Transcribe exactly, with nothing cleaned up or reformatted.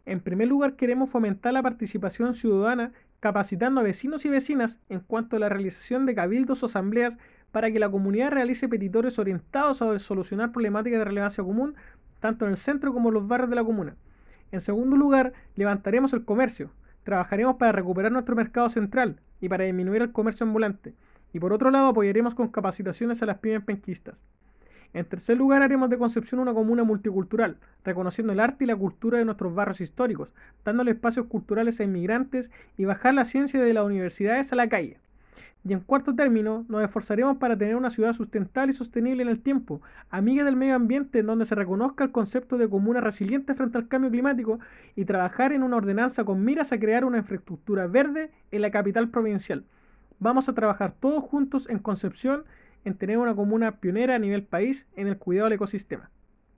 En primer lugar, queremos fomentar la participación ciudadana, capacitando a vecinos y vecinas en cuanto a la realización de cabildos o asambleas para que la comunidad realice petitorios orientados a solucionar problemáticas de relevancia común, tanto en el centro como en los barrios de la comuna. En segundo lugar, levantaremos el comercio. Trabajaremos para recuperar nuestro mercado central y para disminuir el comercio ambulante. Y por otro lado, apoyaremos con capacitaciones a las pymes penquistas. En tercer lugar, haremos de Concepción una comuna multicultural, reconociendo el arte y la cultura de nuestros barrios históricos, dándole espacios culturales a inmigrantes y bajar la ciencia de las universidades a la calle. Y en cuarto término, nos esforzaremos para tener una ciudad sustentable y sostenible en el tiempo, amiga del medio ambiente, en donde se reconozca el concepto de comuna resiliente frente al cambio climático y trabajar en una ordenanza con miras a crear una infraestructura verde en la capital provincial. Vamos a trabajar todos juntos en Concepción en tener una comuna pionera a nivel país en el cuidado del ecosistema.